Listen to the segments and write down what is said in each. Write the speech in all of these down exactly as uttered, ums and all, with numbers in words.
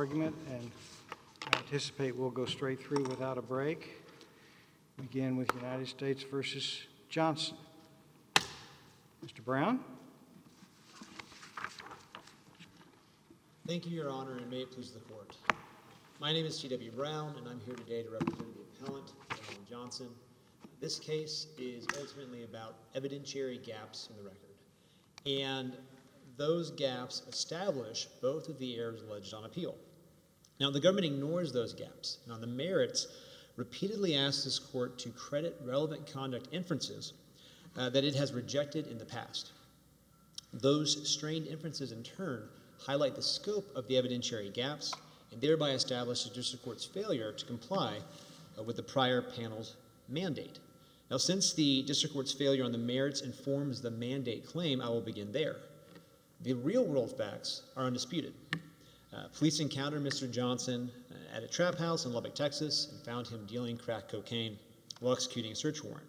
argument, and I anticipate we'll go straight through without a break. Begin with United States versus Johnson. Mister Brown? Thank you, Your Honor, and may it please the Court. My name is T W Brown, and I'm here today to represent the appellant, Alan Johnson. This case is ultimately about evidentiary gaps in the record, and those gaps establish both of the errors alleged on appeal. Now, the government ignores those gaps, and on the merits, repeatedly asks this Court to credit relevant conduct inferences uh, that it has rejected in the past. Those strained inferences, in turn, highlight the scope of the evidentiary gaps and thereby establish the District Court's failure to comply uh, with the prior panel's mandate. Now, since the District Court's failure on the merits informs the mandate claim, I will begin there. The real-world facts are undisputed. Uh, police encountered Mister Johnson uh, at a trap house in Lubbock, Texas, and found him dealing crack cocaine while executing a search warrant.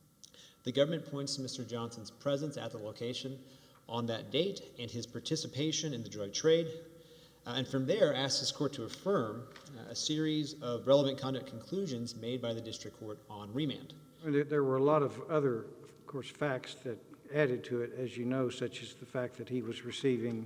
The government points to Mister Johnson's presence at the location on that date and his participation in the drug trade, uh, and from there asks this Court to affirm uh, a series of relevant conduct conclusions made by the District Court on remand. There were a lot of other, of course, facts that added to it, as you know, such as the fact that he was receiving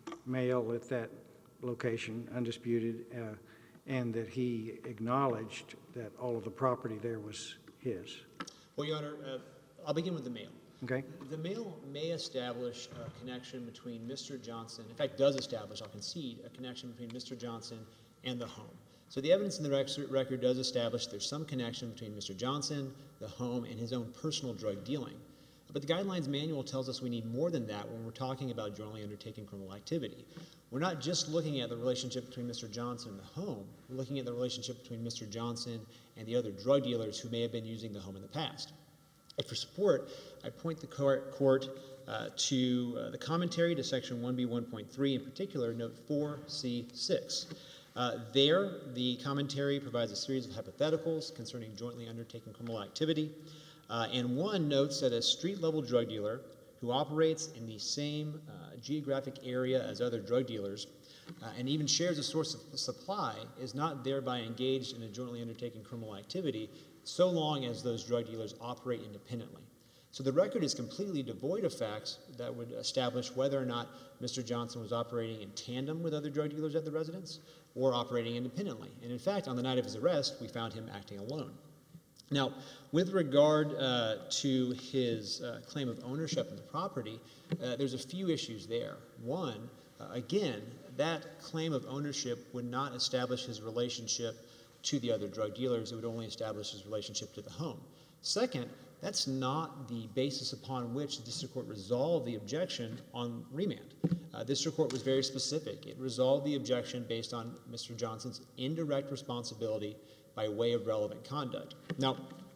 mail at that location, undisputed, uh, and that he acknowledged that all of the property there was his. Well, Your Honor, uh, I'll begin with the mail. Okay. The mail may establish a connection between Mister Johnson, in fact, does establish, I'll concede, a connection between Mister Johnson and the home. So the evidence in the record does establish there's some connection between Mister Johnson, the home, and his own personal drug dealing. But the Guidelines Manual tells us we need more than that when we're talking about jointly undertaking criminal activity. We're not just looking at the relationship between Mister Johnson and the home. We're looking at the relationship between Mister Johnson and the other drug dealers who may have been using the home in the past. And for support, I point the court, court uh, to uh, the commentary to Section one B one point three, in particular, Note four C six. Uh, there, the commentary provides a series of hypotheticals concerning jointly undertaking criminal activity. Uh, and one notes that a street-level drug dealer who operates in the same uh, geographic area as other drug dealers uh, and even shares a source of supply is not thereby engaged in a jointly undertaking criminal activity so long as those drug dealers operate independently. So the record is completely devoid of facts that would establish whether or not Mister Johnson was operating in tandem with other drug dealers at the residence or operating independently. And in fact, on the night of his arrest, we found him acting alone. Now, with regard uh, to his uh, claim of ownership of the property, uh, there's a few issues there. One, uh, again, that claim of ownership would not establish his relationship to the other drug dealers. It would only establish his relationship to the home. Second, that's not the basis upon which the District Court resolved the objection on remand. Uh, District Court was very specific. It resolved the objection based on Mister Johnson's indirect responsibility by way of relevant conduct. Now,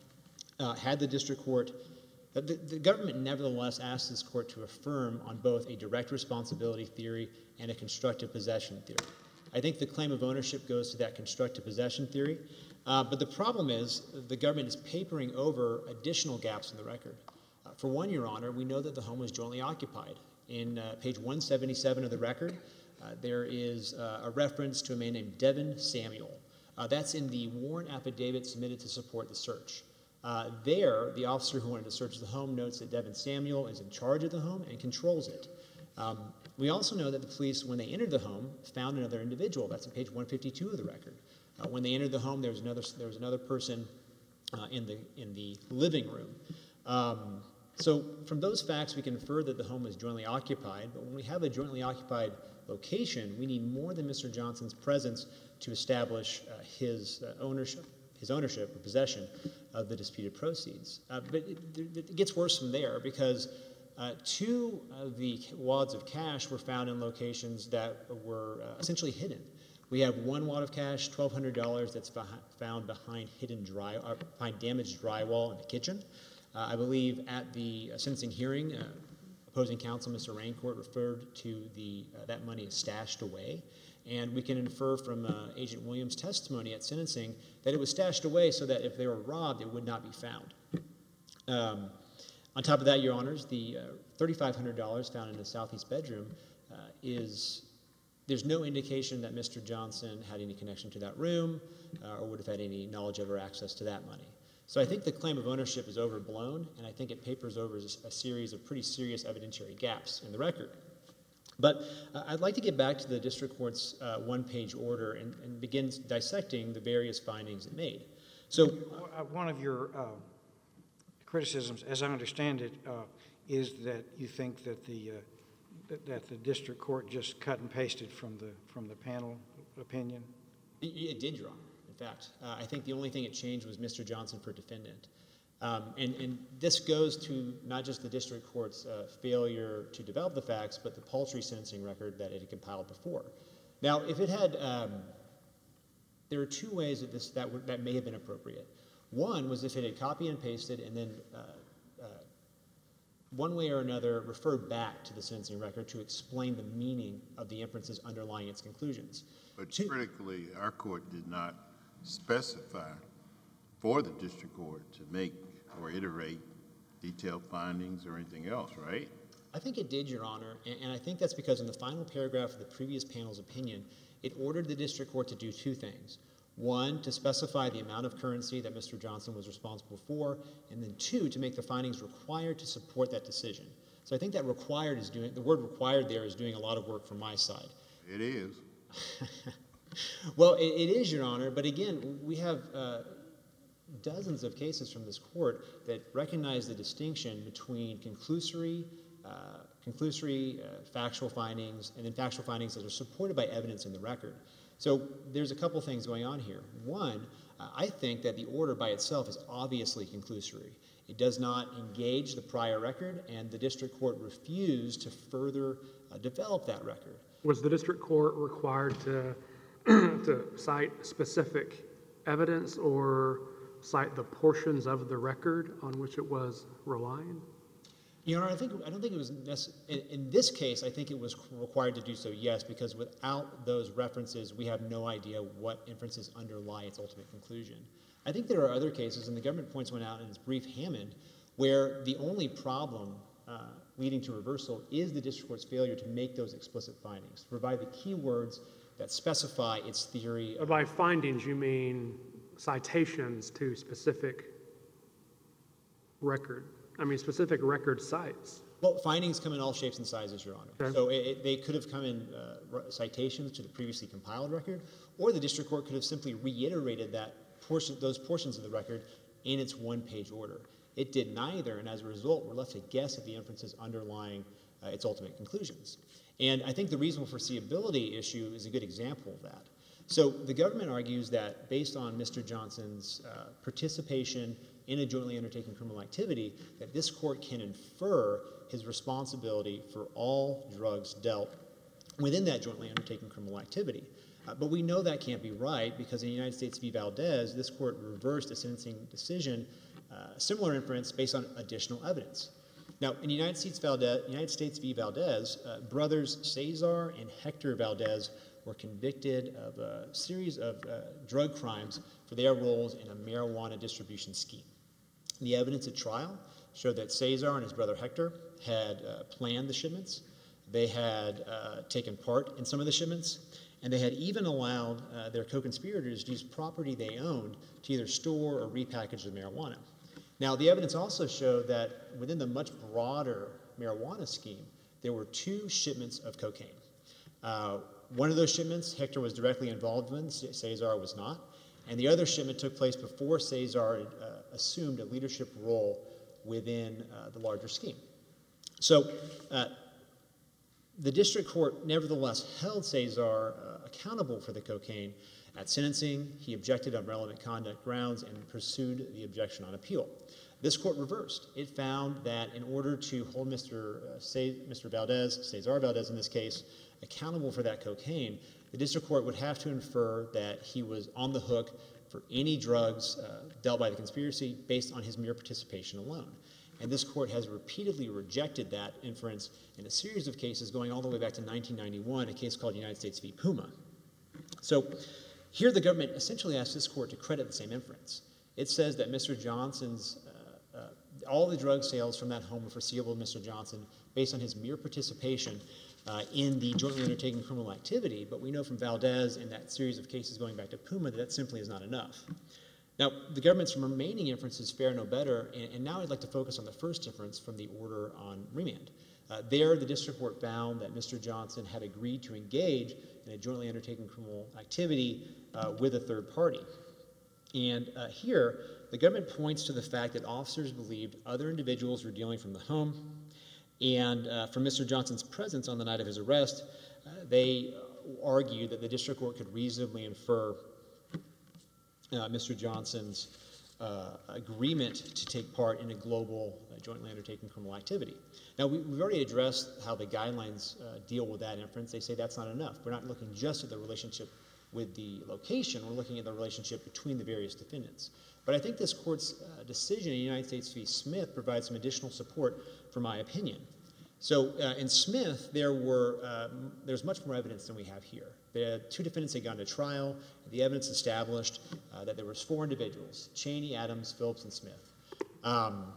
uh, had the District Court, uh, the, the government nevertheless asked this Court to affirm on both a direct responsibility theory and a constructive possession theory. I think the claim of ownership goes to that constructive possession theory, uh, but the problem is the government is papering over additional gaps in the record. Uh, for one, Your Honor, we know that the home was jointly occupied. In uh, page one seventy-seven of the record, uh, there is uh, a reference to a man named Devin Samuel. Uh, that's in the warrant affidavit submitted to support the search. Uh, there, the officer who wanted to search the home notes that Devin Samuel is in charge of the home and controls it. Um, we also know that the police, when they entered the home, found another individual. That's on page one fifty-two of the record. Uh, when they entered the home, there was another, there was another person uh, in, the, in the living room. Um, so from those facts, we can infer that the home was jointly occupied, but when we have a jointly occupied location, we need more than Mister Johnson's presence to establish uh, his uh, ownership, his ownership or possession of the disputed proceeds. Uh, but it, it gets worse from there because uh, two of the wads of cash were found in locations that were uh, essentially hidden. We have one wad of cash, twelve hundred dollars, that's found behind hidden dry, uh, behind damaged drywall in the kitchen. Uh, I believe at the uh, sentencing hearing, uh, opposing counsel, Mister Raincourt, referred to the uh, that money as stashed away. And we can infer from uh, Agent Williams' testimony at sentencing that it was stashed away so that if they were robbed, it would not be found. Um, on top of that, Your Honors, the uh, three thousand five hundred dollars found in the southeast bedroom uh, is there's no indication that Mister Johnson had any connection to that room uh, or would have had any knowledge of or access to that money. So I think the claim of ownership is overblown, and I think it papers over a series of pretty serious evidentiary gaps in the record. But uh, I'd like to get back to the district court's uh, one-page order and, and begin dissecting the various findings it made. So Uh, One of your uh, criticisms, as I understand it, uh, is that you think that the, uh, that, that the district court just cut and pasted from the, from the panel opinion? it, it did, Your Honor. In fact, uh, I think the only thing it changed was Mister Johnson for defendant. Um, and, and this goes to not just the district court's uh, failure to develop the facts, but the paltry sentencing record that it had compiled before. Now, if it had, um, there are two ways that this that, would, that may have been appropriate. One was if it had copy and pasted and then uh, uh, one way or another referred back to the sentencing record to explain the meaning of the inferences underlying its conclusions. But Two, critically, our court did not specify for the district court to make or iterate detailed findings or anything else, right? I think it did, Your Honor, and, and I think that's because in the final paragraph of the previous panel's opinion, it ordered the district court to do two things. One, to specify the amount of currency that Mister Johnson was responsible for, and then two, to make the findings required to support that decision. So I think that required is doing, the word required there is doing a lot of work from my side. It is. Well, it, it is, Your Honor, but again, we have uh, dozens of cases from this court that recognize the distinction between conclusory, uh, conclusory uh, factual findings and then factual findings that are supported by evidence in the record. So there's a couple things going on here. One, uh, I think that the order by itself is obviously conclusory. It does not engage the prior record, and the district court refused to further uh, develop that record. Was the district court required to to cite specific evidence or cite the portions of the record on which it was relying? Your Honor, I think I don't think it was necessary. In, in this case, I think it was required to do so, yes, because without those references, we have no idea what inferences underlie its ultimate conclusion. I think there are other cases, and the government points one out in its brief Hammond, where the only problem uh, leading to reversal is the district court's failure to make those explicit findings, to provide the key words that specify its theory. Of, By findings, you mean citations to specific record. I mean, specific record sites. well, findings come in all shapes and sizes, Your Honor. Okay. So it, it, they could have come in uh, citations to the previously compiled record, or the district court could have simply reiterated that portion, those portions of the record in its one-page order. It did neither, and as a result, we're left to guess at the inferences underlying uh, its ultimate conclusions. And I think the reasonable foreseeability issue is a good example of that. So the government argues that based on Mister Johnson's uh, participation in a jointly undertaken criminal activity, that this court can infer his responsibility for all drugs dealt within that jointly undertaken criminal activity. Uh, but we know that can't be right because in United States v. Valdez, this court reversed a sentencing decision, uh, similar inference based on additional evidence. Now, in United States, Valdez, United States v. Valdez, uh, brothers Cesar and Hector Valdez were convicted of a series of uh, drug crimes for their roles in a marijuana distribution scheme. The evidence at trial showed that Cesar and his brother Hector had uh, planned the shipments, they had uh, taken part in some of the shipments, and they had even allowed uh, their co-conspirators to use property they owned to either store or repackage the marijuana. Now, the evidence also showed that within the much broader marijuana scheme, there were two shipments of cocaine. Uh, one of those shipments, Hector was directly involved in, Cesar was not, and the other shipment took place before Cesar uh, assumed a leadership role within uh, the larger scheme. So uh, the district court nevertheless held Cesar uh, accountable for the cocaine. At sentencing, he objected on relevant conduct grounds and pursued the objection on appeal. This court reversed. It found that in order to hold Mister Uh, Ce- Mister Valdez, Cesar Valdez in this case, accountable for that cocaine, the district court would have to infer that he was on the hook for any drugs uh, dealt by the conspiracy based on his mere participation alone. And this court has repeatedly rejected that inference in a series of cases going all the way back to nineteen ninety-one, a case called United States v. Puma. So here the government essentially asks this court to credit the same inference. It says that Mister Johnson's, uh, uh, all the drug sales from that home were foreseeable to Mister Johnson based on his mere participation, uh, in the jointly undertaken criminal activity, but we know from Valdez and that series of cases going back to Puma that that simply is not enough. Now, the government's remaining inferences fare no better, and, and now I'd like to focus on the first inference from the order on remand. Uh, there, the district court found that Mister Johnson had agreed to engage in a jointly undertaken criminal activity uh, with a third party. And uh, here, the government points to the fact that officers believed other individuals were dealing from the home, and uh, from Mister Johnson's presence on the night of his arrest, uh, they argued that the district court could reasonably infer uh, Mister Johnson's uh, agreement to take part in a global uh, jointly undertaken criminal activity. Now, we, we've already addressed how the guidelines uh, deal with that inference. They say that's not enough. We're not looking just at the relationship with the location. We're looking at the relationship between the various defendants. But I think this court's uh, decision in United States v. Smith provides some additional support for my opinion. So uh, in Smith, there were uh, there's much more evidence than we have here. The two defendants had gone to trial. The evidence established uh, that there was four individuals: Cheney, Adams, Phillips, and Smith. Um,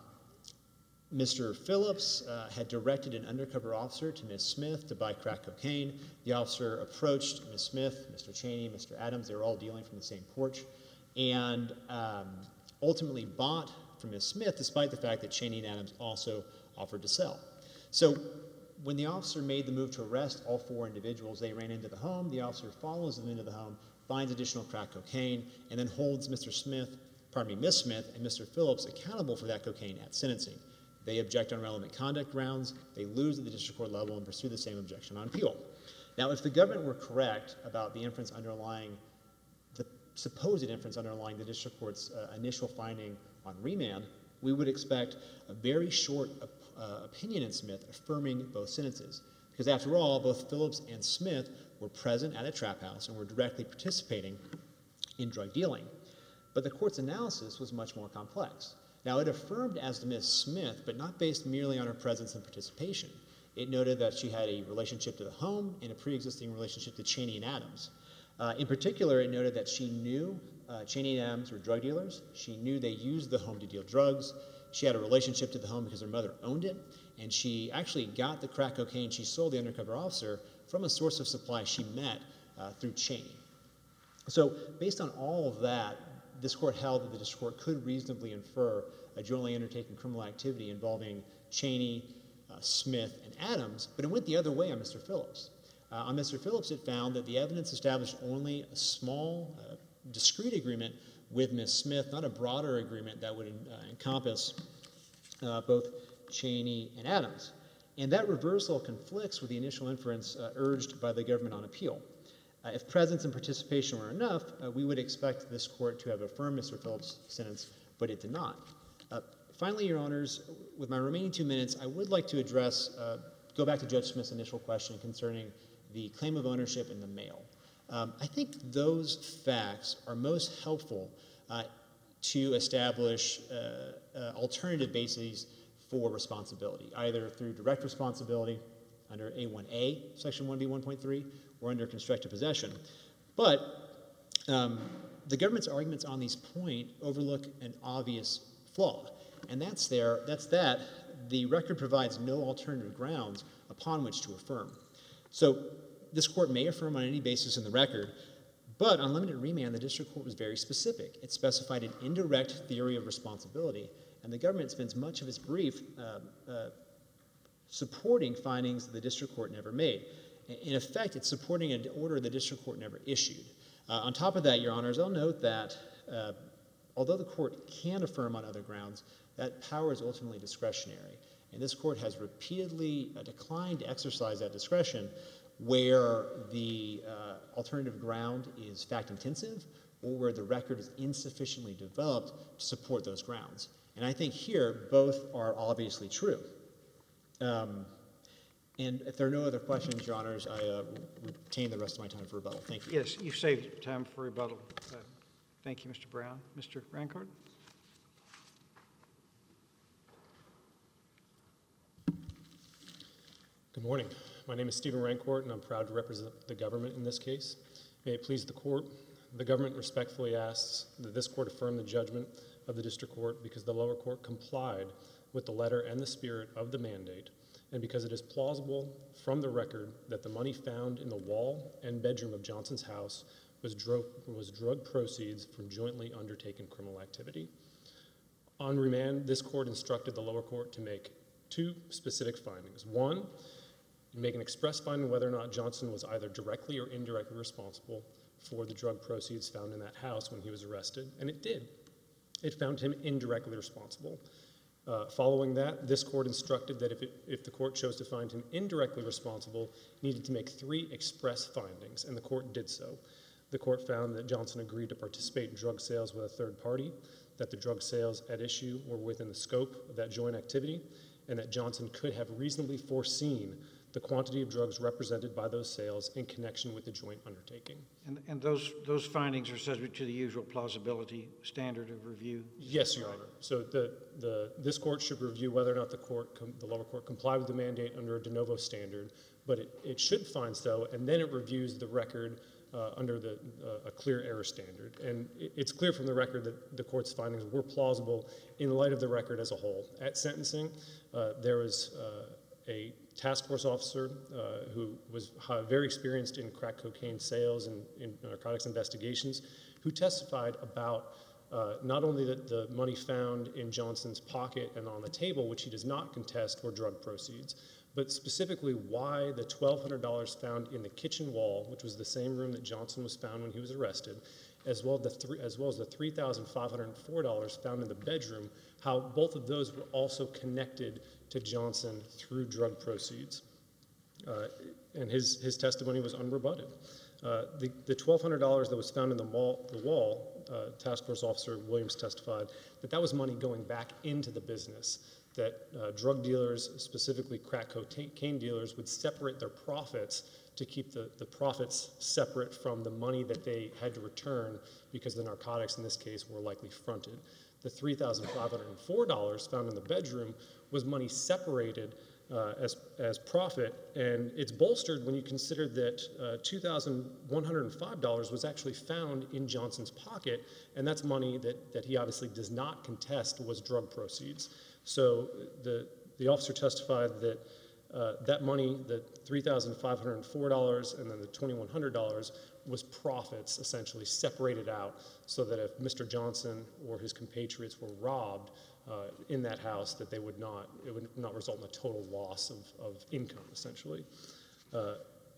Mister Phillips uh, had directed an undercover officer to Miz Smith to buy crack cocaine. The officer approached Miz Smith, Mister Cheney, Mister Adams. They were all dealing from the same porch, and um, ultimately bought from Miz Smith, despite the fact that Cheney and Adams also offered to sell. So when the officer made the move to arrest all four individuals, they ran into the home. The officer follows them into the home, finds additional crack cocaine, and then holds Mister Smith, pardon me, Miz Smith and Mister Phillips accountable for that cocaine at sentencing. They object on relevant conduct grounds. They lose at the district court level and pursue the same objection on appeal. Now, if the government were correct about the inference underlying, the supposed inference underlying the district court's uh, initial finding on remand, we would expect a very short uh, opinion in Smith affirming both sentences. Because after all, both Phillips and Smith were present at a trap house and were directly participating in drug dealing. But the court's analysis was much more complex. Now, it affirmed as to Miz Smith, but not based merely on her presence and participation. It noted that she had a relationship to the home and a pre-existing relationship to Cheney and Adams. Uh, in particular, it noted that she knew uh, Cheney and Adams were drug dealers. She knew they used the home to deal drugs. She had a relationship to the home because her mother owned it, and she actually got the crack cocaine she sold the undercover officer from a source of supply she met uh, through Cheney. So based on all of that, this court held that the district court could reasonably infer a jointly undertaken criminal activity involving Cheney, uh, Smith, and Adams, but it went the other way on Mister Phillips. Uh, on Mister Phillips, it found that the evidence established only a small, uh, discrete agreement with Miz Smith, not a broader agreement that would uh, encompass uh, both Cheney and Adams. And that reversal conflicts with the initial inference uh, urged by the government on appeal. Uh, if presence and participation were enough, uh, we would expect this court to have affirmed Mister Phillips' sentence, but it did not. Uh, finally, Your Honors, with my remaining two minutes, I would like to address, uh, go back to Judge Smith's initial question concerning the claim of ownership in the mail. Um, I think those facts are most helpful uh, to establish uh, uh, alternative bases for responsibility, either through direct responsibility under A one A, Section one B one point three, or under constructive possession. But um, the government's arguments on these points overlook an obvious flaw, and that's there, that's that the record provides no alternative grounds upon which to affirm. So this court may affirm on any basis in the record, but on limited remand, the district court was very specific. It specified an indirect theory of responsibility, and the government spends much of its brief uh, uh, supporting findings that the district court never made. In effect, it's supporting an order the district court never issued. Uh, on top of that, Your Honors, I'll note that uh, although the court can affirm on other grounds, that power is ultimately discretionary. And this court has repeatedly uh, declined to exercise that discretion where the uh, alternative ground is fact-intensive or where the record is insufficiently developed to support those grounds. And I think here, both are obviously true. Um, and if there are no other questions, Your Honors, I uh, retain the rest of my time for rebuttal. Thank you. Yes, you've saved time for rebuttal. Uh, thank you, Mister Brown. Mister Rancourt? Good morning. My name is Stephen Rancourt, and I'm proud to represent the government in this case. May it please the court, the government respectfully asks that this court affirm the judgment of the district court because the lower court complied with the letter and the spirit of the mandate and because it is plausible from the record that the money found in the wall and bedroom of Johnson's house was drug, was drug proceeds from jointly undertaken criminal activity. On remand, this court instructed the lower court to make two specific findings. One, make an express finding whether or not Johnson was either directly or indirectly responsible for the drug proceeds found in that house when he was arrested, and it did. It found him indirectly responsible. Uh, following that, this court instructed that if, it, if the court chose to find him indirectly responsible, it needed to make three express findings, and the court did so. The court found that Johnson agreed to participate in drug sales with a third party, that the drug sales at issue were within the scope of that joint activity, and that Johnson could have reasonably foreseen the quantity of drugs represented by those sales in connection with the joint undertaking. And, and those, those findings are subject to the usual plausibility standard of review? Yes, Your Honor. So the, the, this court should review whether or not the court, com, the lower court complied with the mandate under a de novo standard, but it, it should find so, and then it reviews the record uh, under the, uh, a clear error standard. And it, it's clear from the record that the court's findings were plausible in light of the record as a whole. At sentencing, uh, there was uh, a task force officer uh, who was very experienced in crack cocaine sales and in narcotics investigations, who testified about uh, not only the, the money found in Johnson's pocket and on the table, which he does not contest, were drug proceeds, but specifically why the twelve hundred dollars found in the kitchen wall, which was the same room that Johnson was found when he was arrested, as well, the three, as, well as the three thousand five hundred four dollars found in the bedroom, how both of those were also connected to Johnson through drug proceeds. Uh, and his, his testimony was unrebutted. Uh, the, the twelve hundred dollars that was found in the, mall, the wall, uh, Task Force Officer Williams testified that that was money going back into the business, that uh, drug dealers, specifically crack cocaine dealers, would separate their profits to keep the, the profits separate from the money that they had to return because the narcotics in this case were likely fronted. The three thousand five hundred four dollars found in the bedroom was money separated uh, as, as profit, and it's bolstered when you consider that uh, two thousand one hundred five dollars was actually found in Johnson's pocket, and that's money that, that he obviously does not contest was drug proceeds. So the, the officer testified that uh, that money, the three thousand five hundred four dollars and then the twenty-one hundred dollars, was profits essentially separated out so that if Mister Johnson or his compatriots were robbed uh, in that house, that they would not, it would not result in a total loss of, of income essentially. Uh,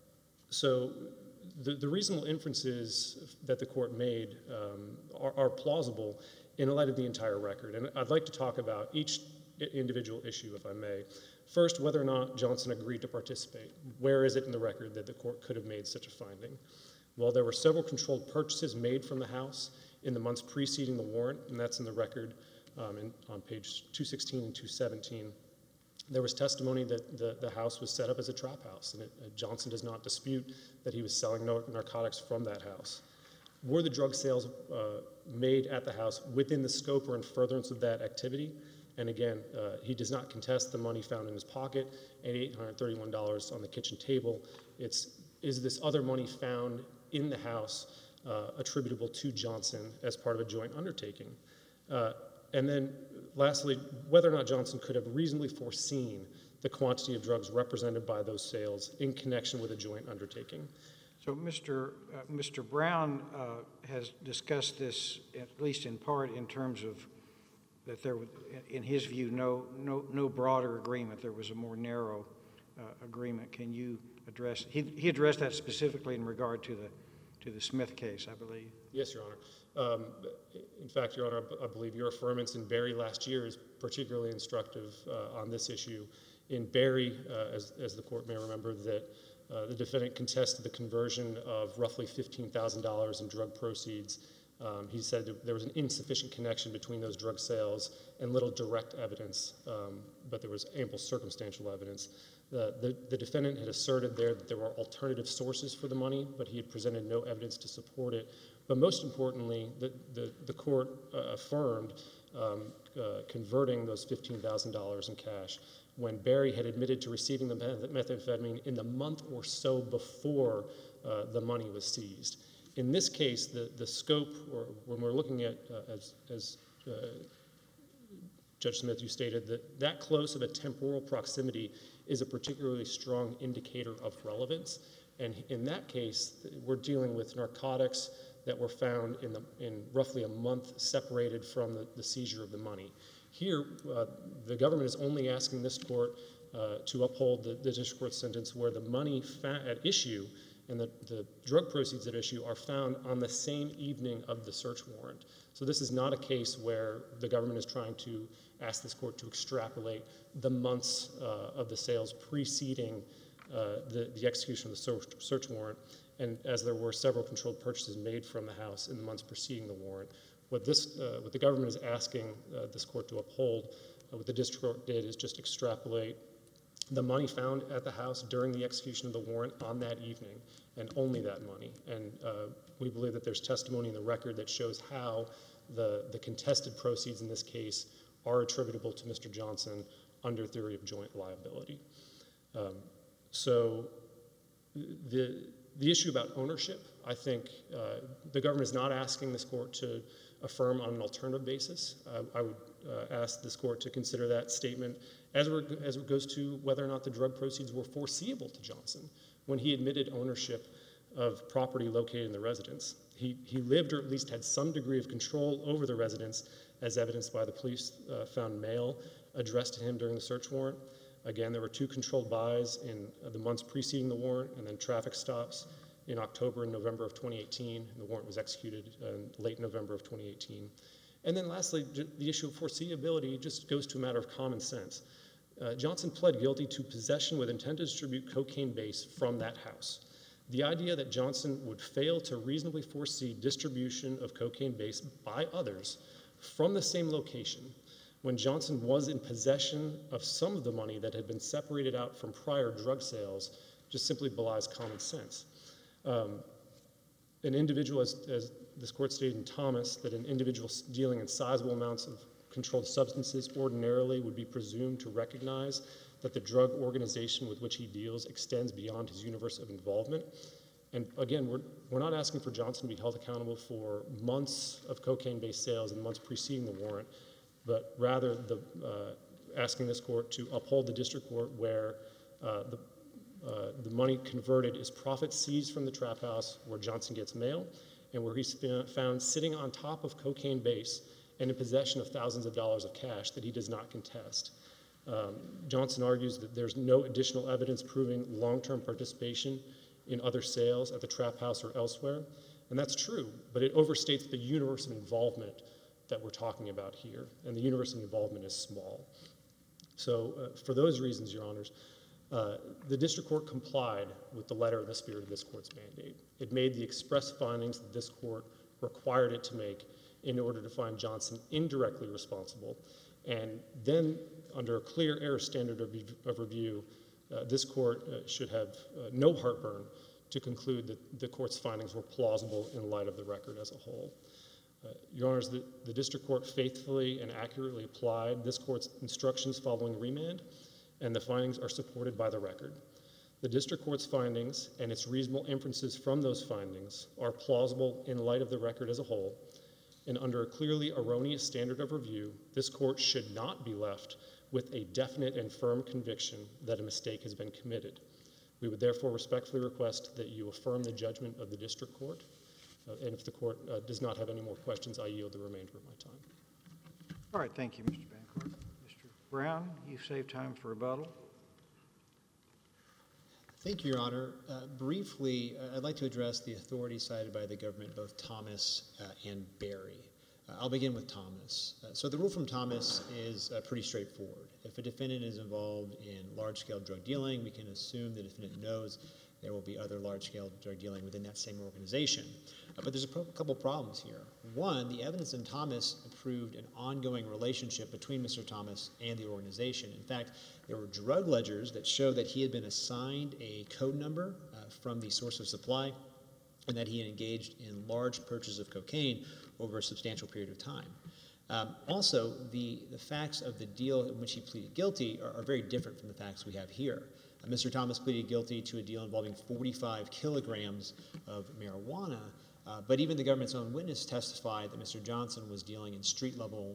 so the, the reasonable inferences that the court made um, are, are plausible in light of the entire record. And I'd like to talk about each individual issue, if I may. First, whether or not Johnson agreed to participate. Where is it in the record that the court could have made such a finding? Well, there were several controlled purchases made from the house in the months preceding the warrant, and that's in the record um, in, on page two sixteen and two seventeen. There was testimony that the, the house was set up as a trap house, and it, uh, Johnson does not dispute that he was selling no, narcotics from that house. Were the drug sales uh, made at the house within the scope or in furtherance of that activity? And again, uh, he does not contest the money found in his pocket and eight hundred thirty-one dollars on the kitchen table. It's, is this other money found in the house uh, attributable to Johnson as part of a joint undertaking? Uh, and then lastly, whether or not Johnson could have reasonably foreseen the quantity of drugs represented by those sales in connection with a joint undertaking. So Mister Uh, Mister Brown uh, has discussed this, at least in part, in terms of that there was, in his view, no, no, no broader agreement. There was a more narrow uh, agreement. Can you address, he, he addressed that specifically in regard to the, to the Smith case, I believe. Yes, Your Honor. Um, in fact, Your Honor, I believe your affirmance in Berry last year is particularly instructive uh, on this issue. In Berry, uh, as, as the court may remember, that uh, the defendant contested the conversion of roughly fifteen thousand dollars in drug proceeds. Um, he said that there was an insufficient connection between those drug sales and little direct evidence, um, but there was ample circumstantial evidence. The, the, the defendant had asserted there that there were alternative sources for the money, but he had presented no evidence to support it. But most importantly, the, the, the court uh, affirmed um, uh, converting those fifteen thousand dollars in cash when Berry had admitted to receiving the methamphetamine in the month or so before uh, the money was seized. In this case, the, the scope, or when we're looking at, uh, as, as uh, Judge Smith, you stated that that close of a temporal proximity is a particularly strong indicator of relevance. And in that case, we're dealing with narcotics that were found in, the, in roughly a month separated from the, the seizure of the money. Here, uh, the government is only asking this court uh, to uphold the, the district court sentence where the money fa- at issue and the, the drug proceeds at issue are found on the same evening of the search warrant. So this is not a case where the government is trying to ask this court to extrapolate the months uh, of the sales preceding uh, the, the execution of the search, search warrant, and as there were several controlled purchases made from the house in the months preceding the warrant. What, this, uh, what the government is asking uh, this court to uphold, uh, what the district court did is just extrapolate the money found at the house during the execution of the warrant on that evening, and only that money. And uh, we believe that there's testimony in the record that shows how the, the contested proceeds in this case are attributable to Mister Johnson under theory of joint liability. Um, so the, the issue about ownership, I think uh, the government is not asking this court to affirm on an alternative basis. Uh, I would uh, ask this court to consider that statement as it, as it goes to whether or not the drug proceeds were foreseeable to Johnson when he admitted ownership of property located in the residence. He, he lived or at least had some degree of control over the residence, as evidenced by the police uh, found mail addressed to him during the search warrant. Again, there were two controlled buys in uh, the months preceding the warrant, and then traffic stops in October and November of twenty eighteen, and the warrant was executed in late November of twenty eighteen. And then lastly, the issue of foreseeability just goes to a matter of common sense. Uh, Johnson pled guilty to possession with intent to distribute cocaine base from that house. The idea that Johnson would fail to reasonably foresee distribution of cocaine base by others from the same location when Johnson was in possession of some of the money that had been separated out from prior drug sales just simply belies common sense. Um, an individual, as, as this court stated in Thomas, that an individual dealing in sizable amounts of controlled substances ordinarily would be presumed to recognize that the drug organization with which he deals extends beyond his universe of involvement. And again, we're, we're not asking for Johnson to be held accountable for months of cocaine-based sales and months preceding the warrant, but rather the, uh, asking this court to uphold the district court where uh, the, uh, the money converted is profit seized from the trap house where Johnson gets mail and where he's found sitting on top of cocaine base and in possession of thousands of dollars of cash that he does not contest. Um, Johnson argues that there's no additional evidence proving long-term participation in other sales at the trap house or elsewhere, and that's true, but it overstates the universe of involvement that we're talking about here, and the universe of involvement is small. So uh, for those reasons, Your Honors, uh, the district court complied with the letter and the spirit of this court's mandate. It made the express findings that this court required it to make in order to find Johnson indirectly responsible, and then under a clear error standard of, of review, uh, this court uh, should have uh, no heartburn to conclude that the court's findings were plausible in light of the record as a whole. Uh, Your Honors, the, the district court faithfully and accurately applied this court's instructions following remand, and the findings are supported by the record. The district court's findings and its reasonable inferences from those findings are plausible in light of the record as a whole, and under a clearly erroneous standard of review, this court should not be left with a definite and firm conviction that a mistake has been committed. We would therefore respectfully request that you affirm the judgment of the district court, uh, and if the court uh, does not have any more questions, I yield the remainder of my time. All right, thank you, Mister Bancourt. Mister Brown, you've saved time for rebuttal. Thank you, Your Honor. Uh, briefly, uh, I'd like to address the authority cited by the government, both Thomas uh, and Berry. Uh, I'll begin with Thomas. Uh, so the rule from Thomas is uh, pretty straightforward. If a defendant is involved in large-scale drug dealing, we can assume the defendant knows there will be other large-scale drug dealing within that same organization. Uh, but there's a pro- couple problems here. One, the evidence in Thomas proved an ongoing relationship between Mister Thomas and the organization. In fact, there were drug ledgers that show that he had been assigned a code number uh, from the source of supply and that he had engaged in large purchases of cocaine over a substantial period of time. Um, also, the, the facts of the deal in which he pleaded guilty are, are very different from the facts we have here. Uh, Mister Thomas pleaded guilty to a deal involving forty-five kilograms of marijuana, uh, but even the government's own witness testified that Mister Johnson was dealing in street-level uh,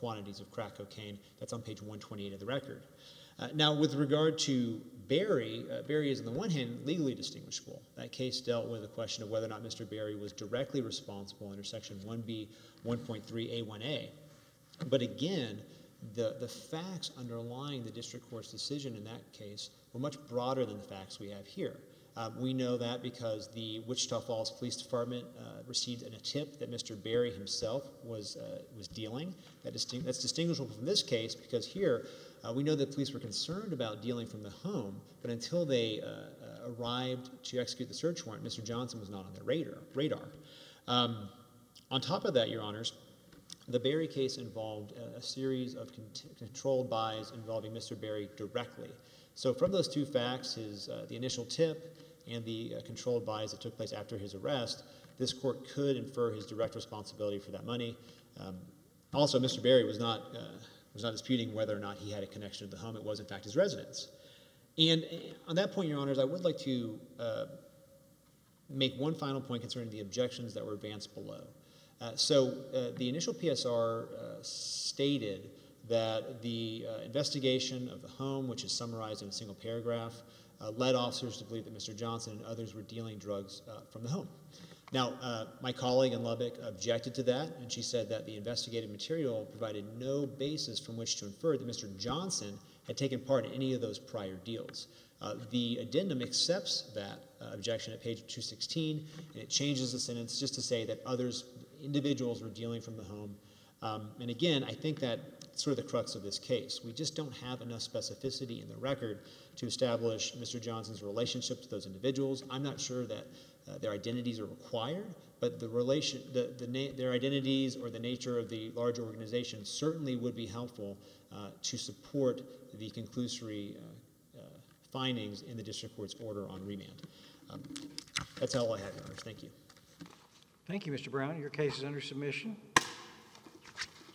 quantities of crack cocaine. That's on page one twenty-eight of the record. Uh, now, with regard to Berry, uh, Berry is on the one hand legally distinguishable. That case dealt with the question of whether or not Mister Berry was directly responsible under section one B one point three A one A. But again, the, the facts underlying the district court's decision in that case were much broader than the facts we have here. Um, we know that because the Wichita Falls Police Department uh, received a tip that Mister Berry himself was uh, was dealing. That disting- that's distinguishable from this case because here uh, we know that police were concerned about dealing from the home, but until they uh, uh, arrived to execute the search warrant, Mister Johnson was not on their radar. radar. Um, on top of that, Your Honors, the Berry case involved a, a series of con- controlled buys involving Mister Berry directly. So from those two facts, his uh, the initial tip and the uh, controlled buys that took place after his arrest, this court could infer his direct responsibility for that money. Um, also, Mister Berry was not uh, was not disputing whether or not he had a connection to the home. It was, in fact, his residence. And on that point, Your Honors, I would like to uh, make one final point concerning the objections that were advanced below. Uh, so uh, the initial P S R uh, stated that the uh, investigation of the home, which is summarized in a single paragraph, uh, led officers to believe that Mister Johnson and others were dealing drugs uh, from the home. Now, uh, my colleague in Lubbock objected to that, and she said that the investigative material provided no basis from which to infer that Mister Johnson had taken part in any of those prior deals. Uh, the addendum accepts that uh, objection at page two sixteen, and it changes the sentence just to say that others, individuals, were dealing from the home. Um, and again, I think that sort of the crux of this case. We just don't have enough specificity in the record to establish Mister Johnson's relationship to those individuals. I'm not sure that uh, their identities are required, but the relation, the, the na- their identities or the nature of the large organization certainly would be helpful uh, to support the conclusory uh, uh, findings in the district court's order on remand. Um, that's all I have, Your Honors. Thank you. Thank you, Mister Brown. Your case is under submission.